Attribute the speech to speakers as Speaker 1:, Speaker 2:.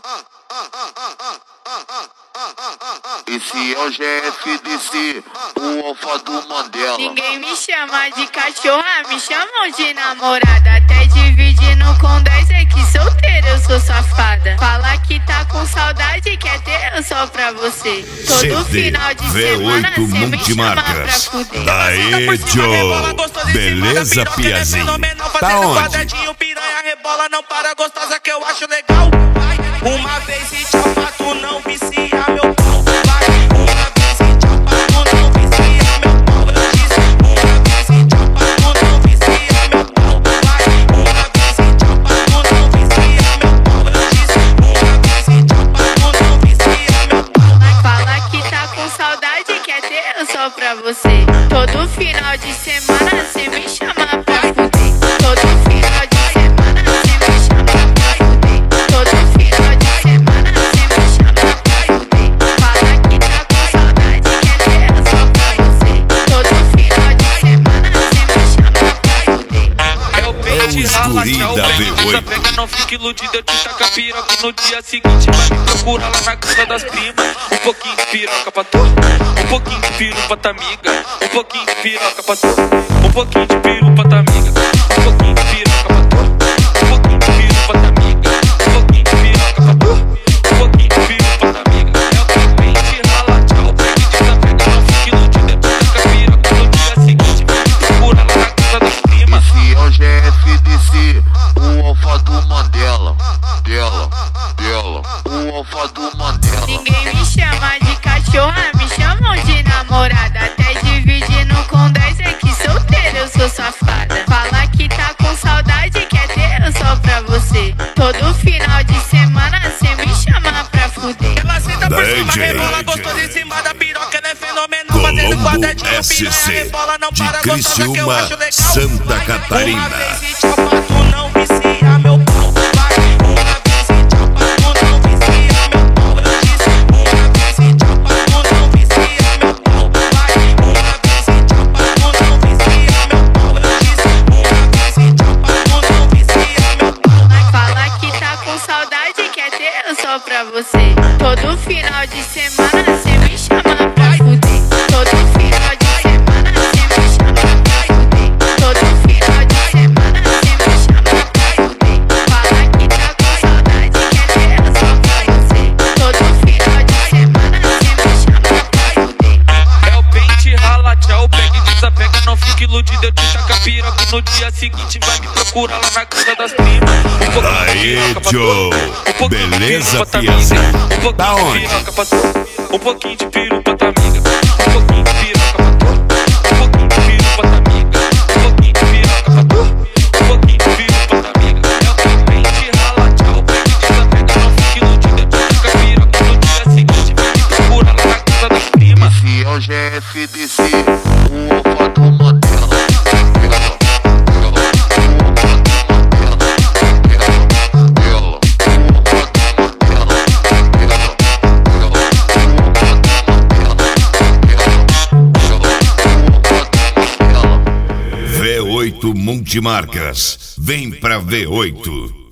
Speaker 1: Esse é o GFDC, o alfa do Mandela.
Speaker 2: Ninguém me chama de cachorra, me chamam de namorada. Até dividindo com 10 é que solteira eu sou safada. Fala que tá com saudade, quer ter eu só pra você. Todo final de semana
Speaker 3: V8
Speaker 2: cê me chama pra
Speaker 3: Multimarcas.
Speaker 2: fuder.
Speaker 3: Daí, Joe. Beleza, piazinho? Tá onde?
Speaker 4: Piranha rebola, não para, gostosa que eu acho legal. Uma vez e tchau, pra tu não vicia meu pau. Uma vez e tchau, pra tu não vicia meu pau. Eu disse uma vez e tchau, pra tu não vicia meu pau. Uma vez e tchau, pra tu não vicia meu pau. Eu disse uma vez e tchau, pra tu não vicia meu pau.
Speaker 2: Fala que tá com saudade, quer ter eu só pra você. Todo final de semana cê me chama pra fuder. Todo final de semana cê me chama pra fuder. Todo final de semana cê me chama pra fuder. Fala que tá com saudade, quer ter eu só pra você. Todo final de semana cê me chama pra fuder.
Speaker 4: É o pente, rala, tchau,
Speaker 3: V8.
Speaker 4: pega, não fique iludido, eu te taco a piroca. No dia seguinte vai me procurar lá na casa das primas. Um pouquinho de piroca pra tu, um pouquinho de peru pra tua amiga. Um pouquinho de piroca pra tu, um pouquinho de peru pra tua amiga. Um pouquinho de piroca pra tu, um pouquinho de peru pra tua amiga. Um pouquinho de piroca pra tu, um pouquinho de peru pra tua amiga. É o pente, rala, tchau, pega e desapega, não fique iludido, eu te taco a piroca. No dia seguinte vai me procurar lá na casa das primas.
Speaker 1: Esse é o GFDC, o alfa do Mandela. O alfa do Mandela.
Speaker 2: Ninguém me chama de cachorra, me chamam de namorada. Até dividindo com 10 é que solteira eu sou safada. Fala que tá com saudade, quer ter eu só pra você. Todo final de semana cê me chama pra fuder.
Speaker 4: Ela senta por cima,
Speaker 3: DJ.
Speaker 4: rebola gostosa em cima da piroca, ela é fenomenal. Fazendo
Speaker 3: Colombo
Speaker 4: quadradinho, piranha
Speaker 3: SC,
Speaker 4: rebola, não
Speaker 3: de
Speaker 4: para, gostosa que eu
Speaker 3: Criciúma,
Speaker 4: acho legal.
Speaker 3: Santa Catarina.
Speaker 4: Uma vez e tchau, pra tu não vicia meu pau. Uma vez e tchau, pra tu não vicia meu pau. Eu disse uma vez e tchau, pra tu não vicia meu pau. Uma vez e tchau, pra tu não vicia meu pau. Eu disse uma vez e tchau, pra tu não vicia meu pau.
Speaker 2: Fala que tá com saudade, quer ter eu só pra você. Todo final de semana cê me chama pra fuder. Todo final de semana cê me chama pra fuder. Todo final de semana cê me chama pra fuder. Fala que tá com saudade, quer ter eu só pra você. Todo final de semana cê me chama pra fuder.
Speaker 4: É o pente, rala, tchau, pega e desapega, não fique iludido, eu te taco a piroca. No dia seguinte vai me procurar lá na casa das primas. Um pouquinho de
Speaker 3: Daí,
Speaker 4: piroca pra tu,
Speaker 3: Joe.
Speaker 4: um pouquinho de
Speaker 3: Beleza,
Speaker 4: peru pra tua
Speaker 3: piazinho?
Speaker 4: amiga. Um pouquinho
Speaker 3: Tá
Speaker 4: de
Speaker 3: onde?
Speaker 4: piroca pra tu, um pouquinho de peru pra tua amiga. Um pouquinho de piroca pra tu, um pouquinho de peru pra tua amiga. Um pouquinho de piroca pra tu, um pouquinho de peru pra tua amiga. É o pente, rala, tchau, pega e desapega, não fique iludido, eu te taco a piroca. No dia seguinte vai me procurar lá na casa das primas.
Speaker 1: Esse é o GFDC, o alfa do Mandela.
Speaker 3: V8 Multimarcas. Vem pra V8.